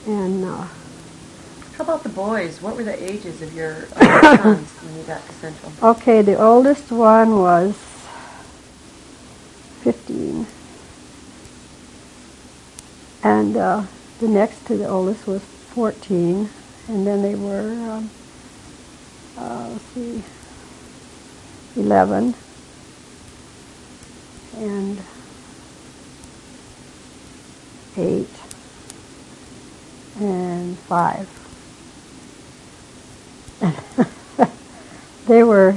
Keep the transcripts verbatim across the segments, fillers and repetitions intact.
And uh, how about the boys? What were the ages of your uh, sons when you got to Central? Okay, the oldest one was fifteen. And uh, the next to the oldest was fourteen. And then they were, um, uh, let's see, eleven. And eight. And five. They were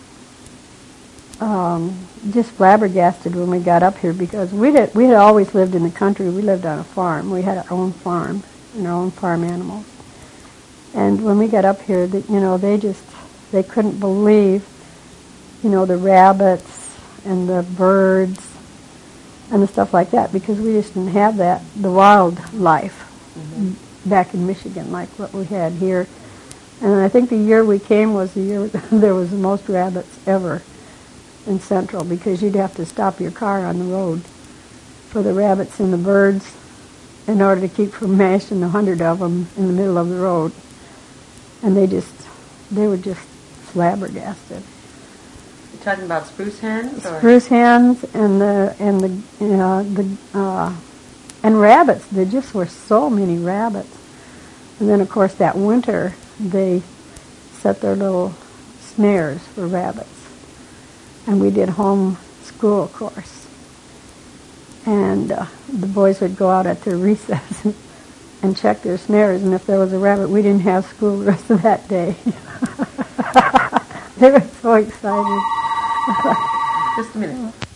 um, just flabbergasted when we got up here because we did, we had always lived in the country. We lived on a farm. We had our own farm and our own farm animals. And when we got up here, the, you know, they just, they couldn't believe, you know, the rabbits and the birds and the stuff like that because we just didn't have that, the wildlife mm-hmm. back in Michigan like what we had here. And I think the year we came was the year there was the most rabbits ever in Central because you'd have to stop your car on the road for the rabbits and the birds in order to keep from mashing a hundred of them in the middle of the road. And they just, they were just flabbergasted. You're talking about spruce hens? Or? Spruce hens and the, and the, you know, the, uh, and rabbits. There just were so many rabbits. And then of course that winter, they set their little snares for rabbits. And we did home school, of course. And uh, the boys would go out at their recess and, and check their snares, and if there was a rabbit, we didn't have school the rest of that day. They were so excited. Just a minute.